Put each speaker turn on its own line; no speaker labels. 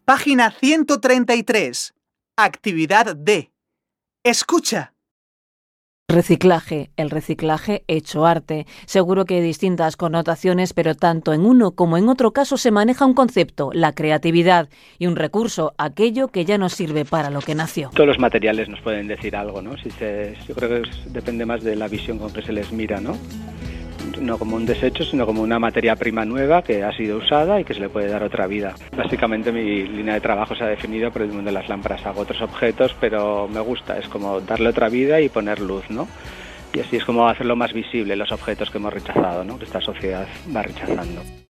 Página 133. Actividad D. Escucha.
Reciclaje, el reciclaje hecho arte. Seguro que hay distintas connotaciones, pero tanto en uno como en otro caso se maneja un concepto, la creatividad, y un recurso, aquello que ya no sirve para lo que nació.
Todos los materiales nos pueden decir algo, ¿no? Yo creo que depende más de la visión con que se les mira, ¿no? No como un desecho, sino como una materia prima nueva que ha sido usada y que se le puede dar otra vida. Básicamente mi línea de trabajo se ha definido por el mundo de las lámparas. Hago otros objetos, pero me gusta, es como darle otra vida y poner luz, ¿no? Y así es como hacerlo más visible los objetos que hemos rechazado, ¿no? Que esta sociedad va rechazando.